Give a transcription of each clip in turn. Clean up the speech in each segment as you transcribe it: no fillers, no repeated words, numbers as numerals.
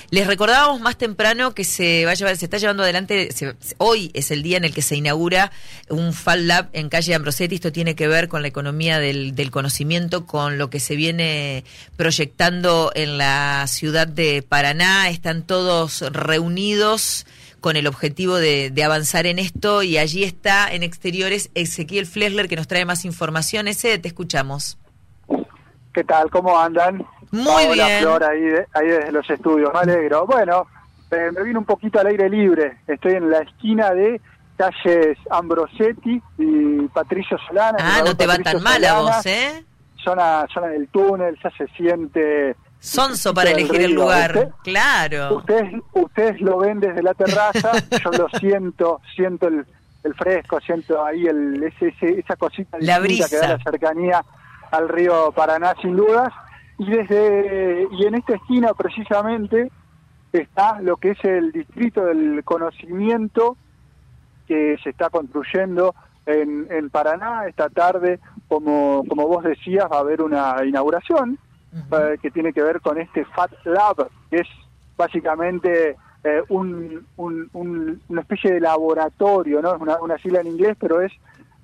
Les recordábamos más temprano que se está llevando adelante, hoy es el día en el que se inaugura un Fab Lab en calle Ambrosetti. Esto tiene que ver con la economía del conocimiento, con lo que se viene proyectando en la ciudad de Paraná. Están todos reunidos con el objetivo de avanzar en esto, y allí está en exteriores Ezequiel Flesler, que nos trae más información. Te escuchamos. ¿Qué tal? ¿Cómo andan? Muy Hola, bien. Flor, ahí desde los estudios, me alegro. Bueno, me vine un poquito al aire libre. Estoy en la esquina de calles Ambrosetti y Patricio Solana. No te va tan mal a vos, ¿eh? Zona del túnel, ya se siente... Sonso para elegir el lugar, claro. Ustedes lo ven desde la terraza, yo lo siento el fresco, siento ahí esa cosita la distinta brisa que da la cercanía al río Paraná, sin dudas. Y en esta esquina precisamente está lo que es el distrito del conocimiento que se está construyendo en Paraná. Esta tarde, como vos decías, va a haber una inauguración que tiene que ver con este Fab Lab, que es básicamente una especie de laboratorio, ¿no? Es una sigla en inglés, pero es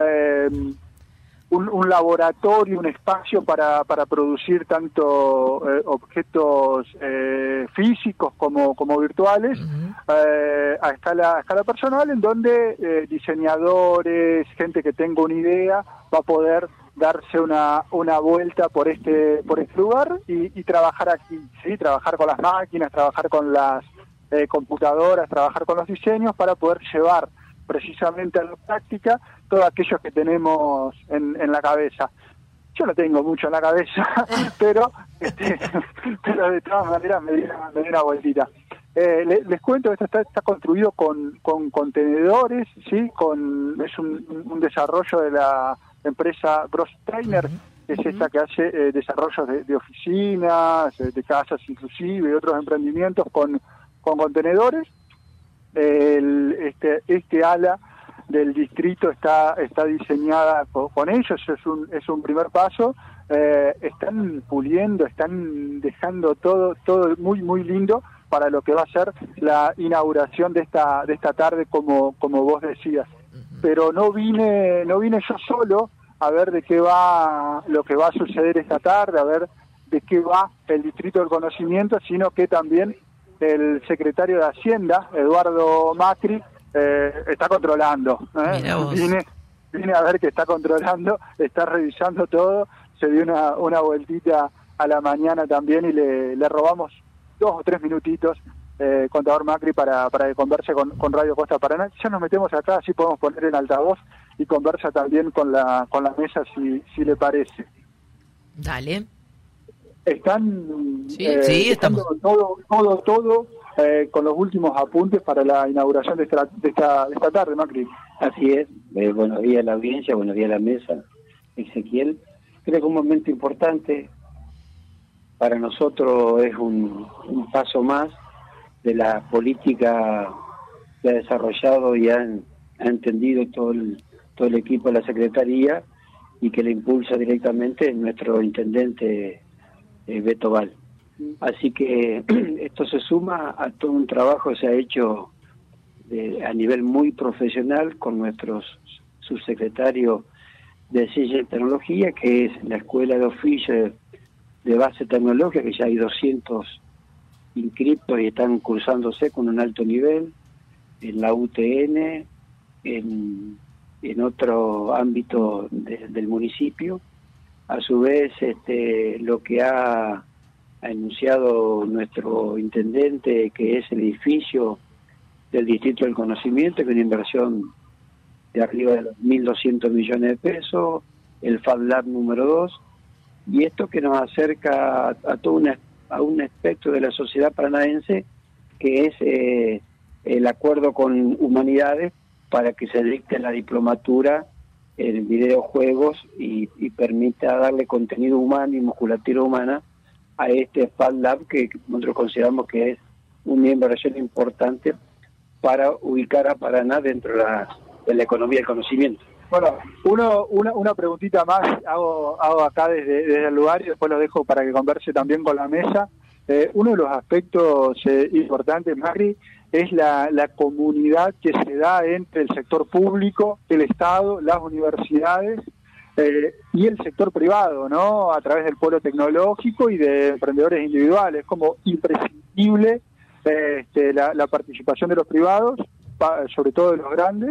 un laboratorio, un espacio para producir tanto objetos físicos como virtuales a escala personal, en donde diseñadores, gente que tenga una idea, va a poder darse una vuelta por este lugar y trabajar aquí, ¿sí? Trabajar con las máquinas, trabajar con las computadoras, trabajar con los diseños para poder llevar precisamente a la práctica todo aquello que tenemos en la cabeza. Yo no tengo mucho en la cabeza, pero de todas maneras me di una vueltita. Les cuento que esto está construido con contenedores, ¿sí? Es un desarrollo de la empresa Grosssteiner, que es esta que hace desarrollos de oficinas, de casas inclusive, y otros emprendimientos con contenedores. Este ala del distrito está diseñada con ellos, es un primer paso. Están puliendo, están dejando todo muy muy lindo para lo que va a ser la inauguración de esta tarde, como vos decías. Pero no vine yo solo a ver de qué va lo que va a suceder esta tarde, a ver de qué va el Distrito del Conocimiento, sino que también el secretario de Hacienda, Eduardo Macri, está controlando. Vine a ver que está controlando, está revisando todo. Se dio una vueltita a la mañana también y le robamos 2 o 3 minutitos, contador Macri, para que converse con Radio Costa Paraná. Ya nos metemos acá, así podemos poner en altavoz y conversa también con la mesa, si le parece. Dale. Están estamos todo con los últimos apuntes para la inauguración de esta tarde, Macri. Así es. Buenos días a la audiencia, buenos días a la mesa. Ezequiel, creo que un momento importante para nosotros, es un paso más de la política que ha desarrollado y ha entendido todo el equipo de la Secretaría, y que le impulsa directamente nuestro intendente Beto Val. Así que esto se suma a todo un trabajo que se ha hecho a nivel muy profesional con nuestros subsecretarios de Ciencia y Tecnología, que es la Escuela de Oficio de Base Tecnológica, que ya hay 200 inscriptos y están cursándose con un alto nivel, en la UTN, en otro ámbito del municipio. A su vez, lo que ha anunciado nuestro intendente, que es el edificio del Distrito del Conocimiento, que es una inversión de arriba de los 1.200 millones de pesos, el Fab Lab número 2, y esto que nos acerca a todo un espectro de la sociedad paranaense, que es el acuerdo con Humanidades para que se dicte la diplomatura en videojuegos y permita darle contenido humano y musculatura humana a este Fab Lab, que nosotros consideramos que es una inversión importante para ubicar a Paraná dentro de la economía del conocimiento. Bueno, una preguntita más hago acá desde el lugar, y después lo dejo para que converse también con la mesa. uno de los aspectos importantes, Macri, es la comunidad que se da entre el sector público, el Estado, las universidades y el sector privado, ¿no? A través del polo tecnológico y de emprendedores individuales. Es como imprescindible la participación de los privados, sobre todo de los grandes,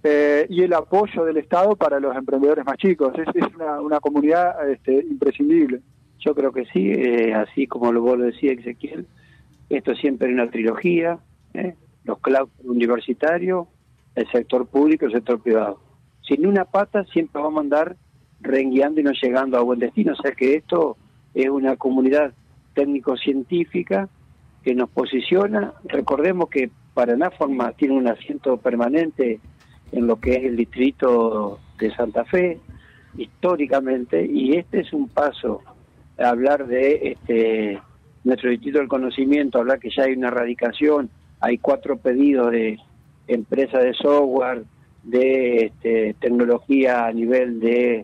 y el apoyo del Estado para los emprendedores más chicos. Es una comunidad imprescindible. Yo creo que sí, así como vos lo decías, Ezequiel, esto siempre es una trilogía, los claustros universitarios, el sector público y el sector privado. Sin una pata siempre vamos a andar rengueando y no llegando a buen destino. O sea que esto es una comunidad técnico-científica que nos posiciona. Recordemos que Paraná tiene un asiento permanente en lo que es el distrito de Santa Fe, históricamente, y este es un paso a hablar de nuestro distrito del conocimiento, hablar que ya hay una erradicación, hay 4 pedidos de empresas de software, de tecnología a nivel de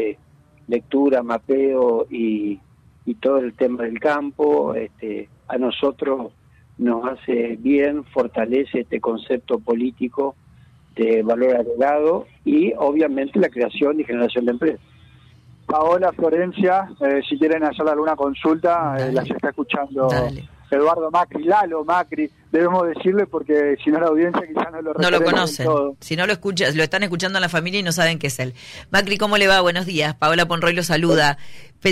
lectura, mapeo y todo el tema del campo. A nosotros nos hace bien, fortalece este concepto político de valor agregado y obviamente la creación y generación de empresas. Paola, Florencia, si quieren hacer alguna consulta, las está escuchando. Dale. Eduardo Macri, Lalo Macri, debemos decirle porque si no la audiencia quizás no lo conocen. Si no lo escuchan, lo están escuchando en la familia y no saben qué es él. Macri, ¿cómo le va? Buenos días. Paola Ponroy lo saluda.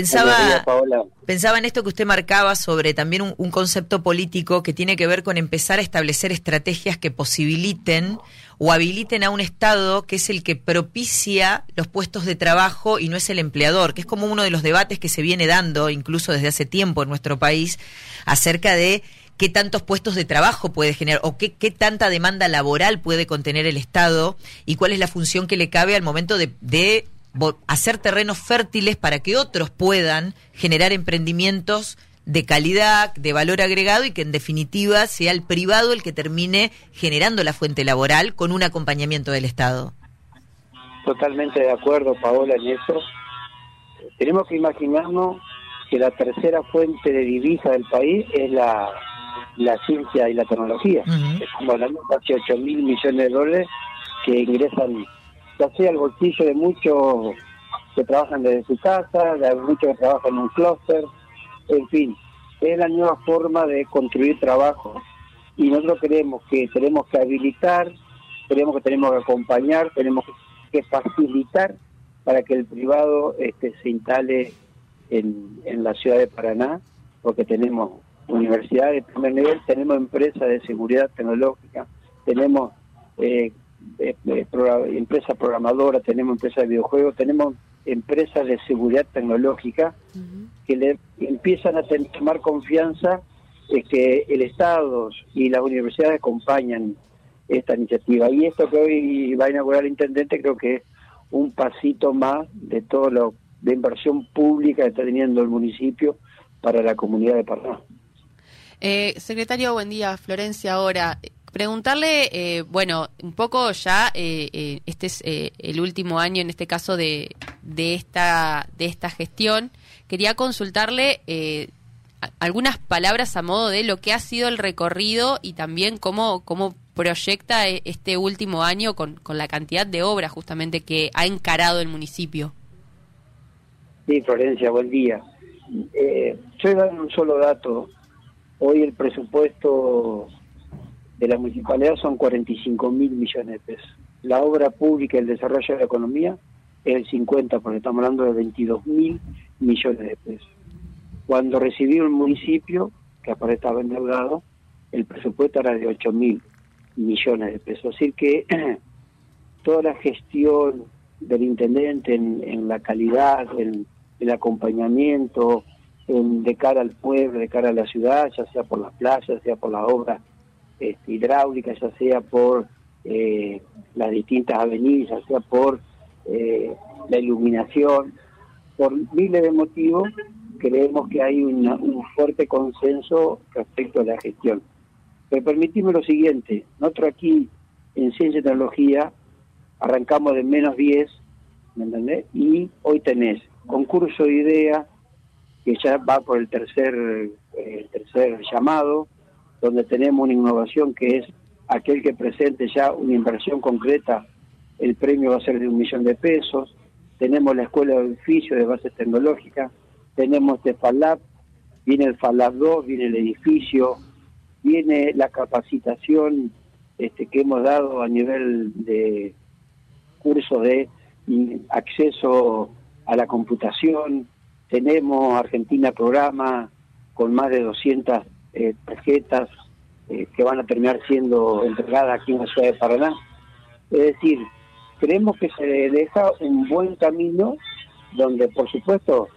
Pensaba en esto que usted marcaba sobre también un concepto político que tiene que ver con empezar a establecer estrategias que posibiliten o habiliten a un Estado que es el que propicia los puestos de trabajo y no es el empleador, que es como uno de los debates que se viene dando incluso desde hace tiempo en nuestro país acerca de qué tantos puestos de trabajo puede generar o qué tanta demanda laboral puede contener el Estado y cuál es la función que le cabe al momento de hacer terrenos fértiles para que otros puedan generar emprendimientos de calidad, de valor agregado y que en definitiva sea el privado el que termine generando la fuente laboral con un acompañamiento del Estado. Totalmente de acuerdo, Paola, en eso. Tenemos que imaginarnos que la tercera fuente de divisa del país es la ciencia y la tecnología. Uh-huh. Estamos hablando de casi 8.000 millones de dólares que ingresan ya sea al bolsillo de muchos que trabajan desde su casa, de muchos que trabajan en un clúster. En fin, es la nueva forma de construir trabajo y nosotros creemos que tenemos que habilitar, creemos que tenemos que acompañar, tenemos que facilitar para que el privado se instale en la ciudad de Paraná, porque tenemos universidades de primer nivel, tenemos empresas de seguridad tecnológica, tenemos empresas programadoras, tenemos empresas de videojuegos, tenemos empresas de seguridad tecnológica que le empiezan a tomar confianza que el Estado y las universidades acompañan esta iniciativa. Y esto que hoy va a inaugurar el intendente creo que es un pasito más de todo lo de inversión pública que está teniendo el municipio para la comunidad de Paraná. Secretario, buen día. Florencia ahora. Preguntarle, un poco ya, este es el último año en este caso de esta gestión. Quería consultarle algunas palabras a modo de lo que ha sido el recorrido y también cómo proyecta este último año con la cantidad de obras justamente que ha encarado el municipio. Sí, Florencia, buen día. Yo voy a dar un solo dato. Hoy el presupuesto de la municipalidad son 45.000 millones de pesos. La obra pública y el desarrollo de la economía es el 50%, porque estamos hablando de 22.000 millones de pesos. Cuando recibió el municipio, que aparte estaba endeudado, el presupuesto era de 8.000 millones de pesos. Es decir que toda la gestión del intendente en la calidad, en el acompañamiento, de cara al pueblo, de cara a la ciudad, ya sea por las playas, ya sea por las obras hidráulica, ya sea por las distintas avenidas, ya sea por la iluminación, por miles de motivos, creemos que hay un fuerte consenso respecto a la gestión. Pero permitime lo siguiente, nosotros aquí en Ciencia y Tecnología arrancamos de -10, ¿me entendés? Y hoy tenés concurso de ideas, que ya va por el tercer llamado, donde tenemos una innovación que es aquel que presente ya una inversión concreta, el premio va a ser de 1 millón de pesos. Tenemos la escuela de oficio de bases tecnológicas, tenemos este FALAB, viene el FALAB 2, viene el edificio, viene la capacitación que hemos dado a nivel de cursos de acceso a la computación. Tenemos Argentina Programa con más de 200 tarjetas que van a terminar siendo entregadas aquí en la ciudad de Paraná. Es decir, creemos que se deja un buen camino donde, por supuesto,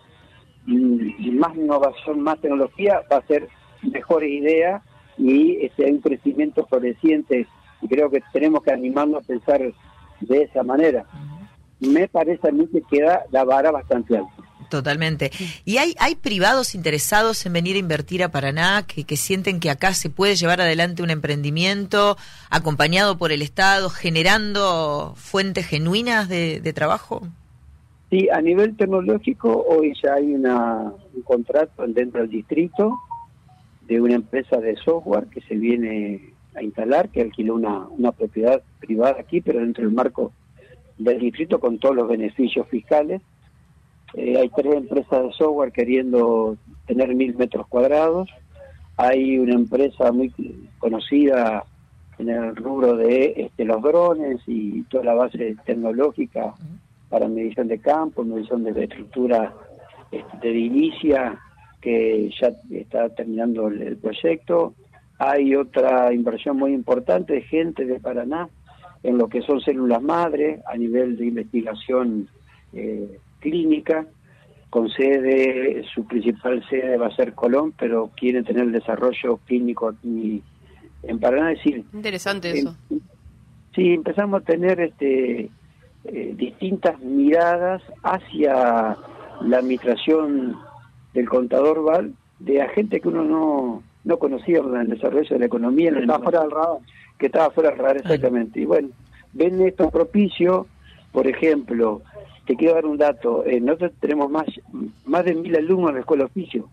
más innovación, más tecnología va a ser mejores ideas y hay un crecimiento floreciente, y creo que tenemos que animarnos a pensar de esa manera. Me parece a mí que queda la vara bastante alta. Totalmente. ¿Y hay privados interesados en venir a invertir a Paraná, que sienten que acá se puede llevar adelante un emprendimiento acompañado por el Estado, generando fuentes genuinas de trabajo? Sí, a nivel tecnológico hoy ya hay un contrato dentro del distrito de una empresa de software que se viene a instalar, que alquiló una propiedad privada aquí, pero dentro del marco del distrito con todos los beneficios fiscales. Hay 3 empresas de software queriendo tener 1.000 metros cuadrados. Hay una empresa muy conocida en el rubro de los drones y toda la base tecnológica para medición de campo, medición de la estructura de edilicia, que ya está terminando el proyecto. Hay otra inversión muy importante de gente de Paraná en lo que son células madre a nivel de investigación clínica, con su principal sede va a ser Colón, pero quieren tener el desarrollo clínico aquí en Paraná. Es decir, interesante eso. Sí, empezamos a tener distintas miradas hacia la administración del contador Val, de agentes que uno no conocía en el desarrollo de la economía. Que estaba fuera del radar. Que estaba fuera del radar, exactamente. Y bueno, ven esto propicio. Por ejemplo, te quiero dar un dato. Nosotros tenemos más de 1.000 alumnos en la escuela de oficio.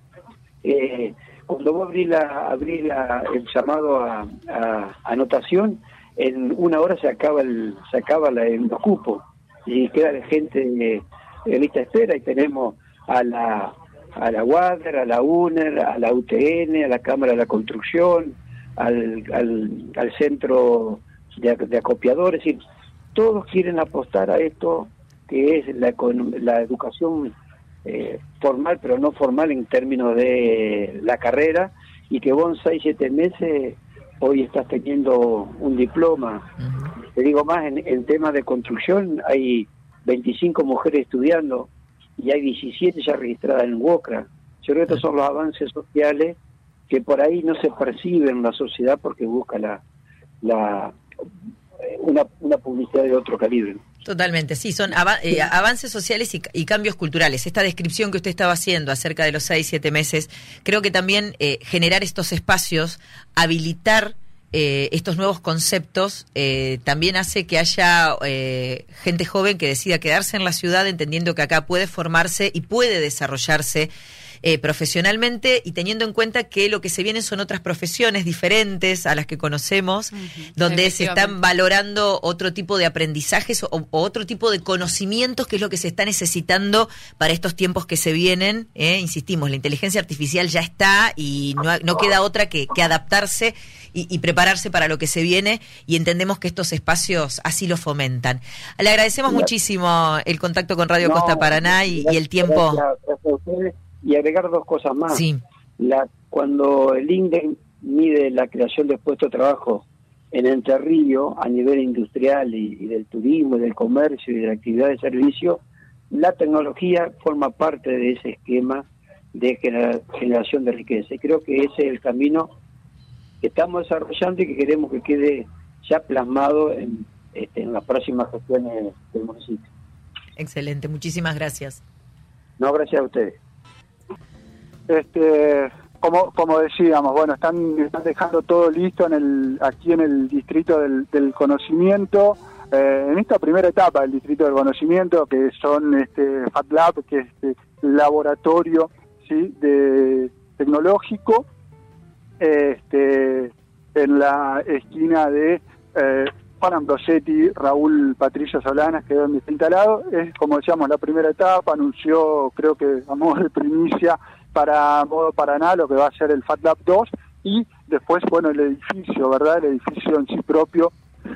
Cuando vos abrís el llamado a anotación, en 1 hora se acaba los cupos y queda la gente en lista de espera, y tenemos a la UADER, a la UNER, a la UTN, a la Cámara de la Construcción, al centro de acopiadores. Es decir, todos quieren apostar a esto que es la educación formal, pero no formal en términos de la carrera, y que vos en 6-7 meses hoy estás teniendo un diploma. Te digo más, en temas de construcción hay 25 mujeres estudiando y hay 17 ya registradas en WOCRA. Yo creo que estos son los avances sociales que por ahí no se perciben en la sociedad porque busca una publicidad de otro calibre. Totalmente, sí, son avances sociales y cambios culturales. Esta descripción que usted estaba haciendo acerca de los 6-7 meses, creo que también generar estos espacios, habilitar estos nuevos conceptos, también hace que haya gente joven que decida quedarse en la ciudad, entendiendo que acá puede formarse y puede desarrollarse profesionalmente, y teniendo en cuenta que lo que se viene son otras profesiones diferentes a las que conocemos, donde se están valorando otro tipo de aprendizajes o otro tipo de conocimientos, que es lo que se está necesitando para estos tiempos que se vienen. Insistimos, la inteligencia artificial ya está y no queda otra que adaptarse y prepararse para lo que se viene, y entendemos que estos espacios así lo fomentan. Le agradecemos muchísimo el contacto con Radio Costa Paraná y el tiempo. Gracias a ustedes. Y agregar 2 cosas más. Sí. Cuando el INDEC mide la creación de puestos de trabajo en Entre Ríos a nivel industrial y del turismo, y del comercio y de la actividad de servicio, la tecnología forma parte de ese esquema de generación de riqueza. Y creo que ese es el camino que estamos desarrollando y que queremos que quede ya plasmado en las próximas gestiones del municipio. Excelente, muchísimas gracias. No, gracias a ustedes. Como decíamos, bueno, están dejando todo listo aquí en el distrito del conocimiento, en esta primera etapa del distrito del conocimiento, que son FatLab, que es laboratorio ¿sí? de tecnológico, en la esquina de Juan Ambrosetti, Raúl Patricio Solanas, que es donde está instalado. Es, como decíamos, la primera etapa. Anunció, creo que a modo de primicia, para Modo Paraná, lo que va a ser el Fat Lab 2, y después, bueno, el edificio, ¿verdad? El edificio en sí propio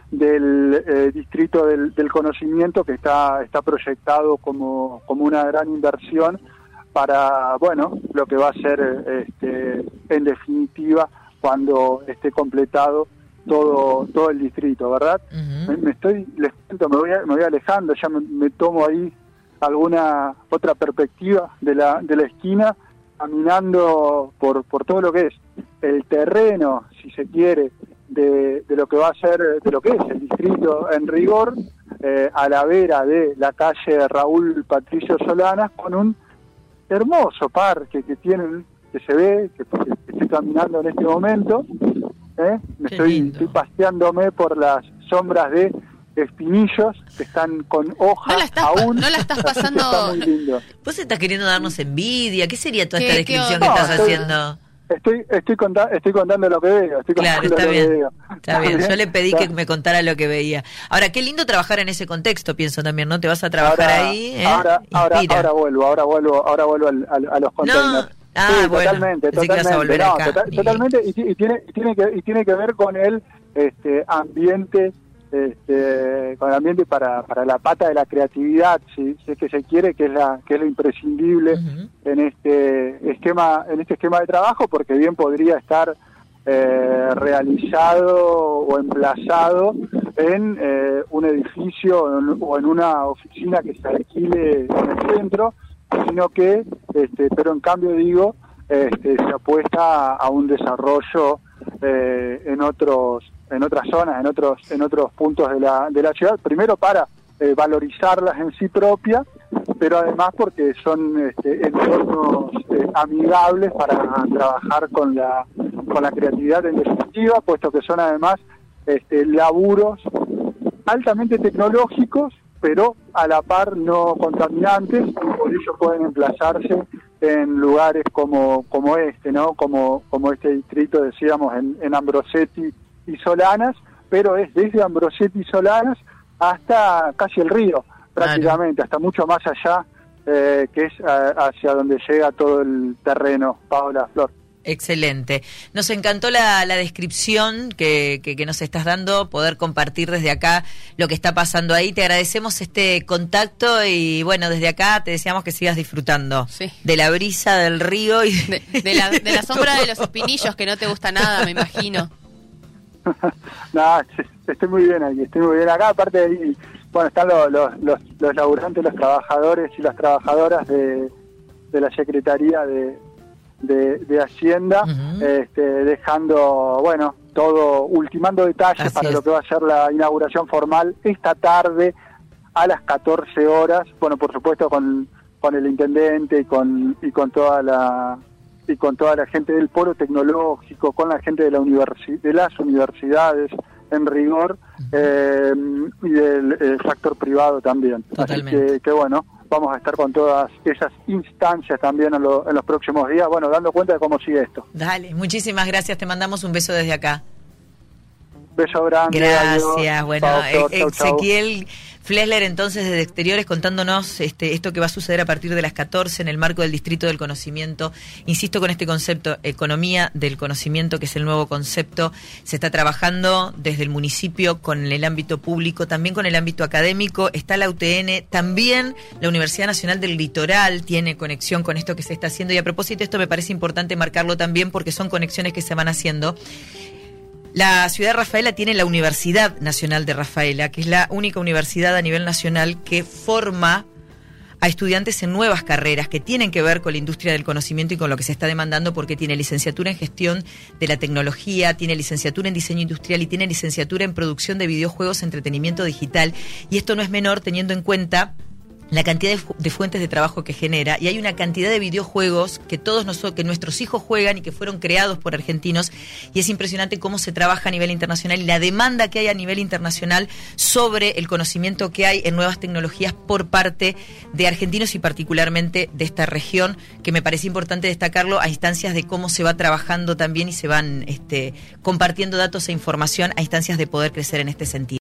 del Distrito del Conocimiento, que está proyectado como una gran inversión para, bueno, lo que va a ser en definitiva cuando esté completado todo el distrito, ¿verdad? Uh-huh. Les cuento, me voy alejando, ya me tomo ahí alguna otra perspectiva de la esquina, caminando por todo lo que es el terreno, si se quiere, de lo que va a ser, de lo que es el distrito en rigor, a la vera de la calle Raúl Patricio Solanas, con un hermoso parque que tienen, que se ve, que estoy caminando en este momento, estoy paseándome por las sombras de espinillos que están con hojas aún. No la estás pasando. Está muy lindo. ¿Vos estás queriendo darnos envidia? ¿Qué sería toda esta descripción que estás haciendo? Estoy contando lo que veo. Claro, está bien. Está bien. Yo le pedí que me contara lo que veía. Ahora, qué lindo trabajar en ese contexto, pienso también, ¿no? Te vas a trabajar ahí. Ahora vuelvo a los containers. Sí, bueno, totalmente, y tiene que ver con el ambiente, con el ambiente para la pata de la creatividad, si es que se quiere, que es lo imprescindible uh-huh. en este esquema de trabajo, porque bien podría estar realizado o emplazado en un edificio o en una oficina que se alquile en el centro, sino que, pero en cambio digo, se apuesta a un desarrollo en otras zonas, en otros puntos de la ciudad, primero para valorizarlas en sí propias, pero además porque son entornos amigables para trabajar con la creatividad en definitiva, puesto que son además laburos altamente tecnológicos, pero a la par no contaminantes, y por ello pueden emplazarse en lugares como ¿no? Como este distrito, decíamos, en Ambrosetti y Solanas, pero es desde Ambrosetti y Solanas hasta casi el río, prácticamente, hasta mucho más allá, que es hacia donde llega todo el terreno, Paola, Flor. Excelente. Nos encantó la descripción que nos estás dando, poder compartir desde acá lo que está pasando ahí. Te agradecemos este contacto y bueno, desde acá te deseamos que sigas disfrutando de la brisa del río y de la sombra de los espinillos, que no te gusta nada, me imagino. No, estoy muy bien aquí, estoy muy bien acá. Aparte de ahí, bueno, están los laburantes, los trabajadores y las trabajadoras de la Secretaría de Hacienda, uh-huh. Dejando, bueno, todo, ultimando detalles Así para es. Lo que va a ser la inauguración formal esta tarde a las 14 horas, bueno, por supuesto con el intendente y con toda la gente del polo tecnológico, con la gente de las universidades en rigor, y del sector privado también. Totalmente. Así que bueno, vamos a estar con todas esas instancias también en los próximos días, bueno, dando cuenta de cómo sigue esto. Dale, muchísimas gracias, te mandamos un beso desde acá. Beso grande. Gracias, adiós. bueno, Chau, Ezequiel Flesler entonces desde Exteriores contándonos esto que va a suceder a partir de las 14 en el marco del Distrito del Conocimiento. Insisto con este concepto, economía del conocimiento, que es el nuevo concepto. Se está trabajando desde el municipio con el ámbito público, también con el ámbito académico. Está la UTN, también la Universidad Nacional del Litoral tiene conexión con esto que se está haciendo. Y a propósito, esto me parece importante marcarlo también porque son conexiones que se van haciendo. La ciudad de Rafaela tiene la Universidad Nacional de Rafaela, que es la única universidad a nivel nacional que forma a estudiantes en nuevas carreras que tienen que ver con la industria del conocimiento y con lo que se está demandando, porque tiene licenciatura en gestión de la tecnología, tiene licenciatura en diseño industrial y tiene licenciatura en producción de videojuegos, entretenimiento digital. Y esto no es menor teniendo en cuenta la cantidad de fuentes de trabajo que genera, y hay una cantidad de videojuegos que que nuestros hijos juegan y que fueron creados por argentinos, y es impresionante cómo se trabaja a nivel internacional y la demanda que hay a nivel internacional sobre el conocimiento que hay en nuevas tecnologías por parte de argentinos y particularmente de esta región, que me parece importante destacarlo a instancias de cómo se va trabajando también y se van compartiendo datos e información a instancias de poder crecer en este sentido.